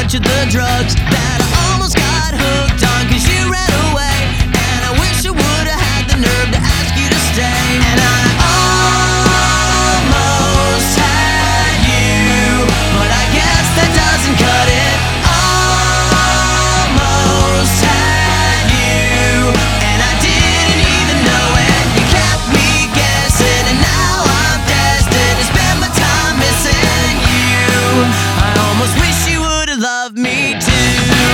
each of the drugs that I almost got hooked on, 'cause you ran away, and I wish I would've had the nerve to ask you to stay. And I almost had you, but I guess that doesn't cut it. Almost had you, and I didn't even know it. You kept me guessing, and now I'm destined to spend my time missing you. I almost wish you would've loved me too.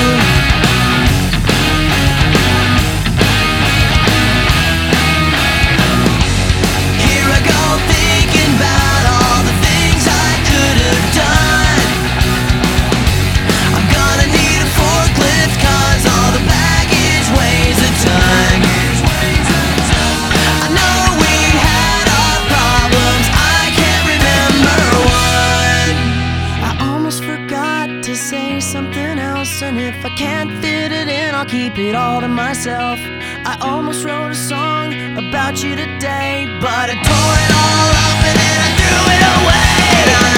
Here I go thinking about all the things I could have done. I'm gonna need a forklift, 'cause all the baggage weighs a ton. I know we had our problems, I can't remember one. I almost forgot to say something else, and if I can't fit it in, I'll keep it all to myself. I almost wrote a song about you today, but I tore it all up and then I threw it away. And I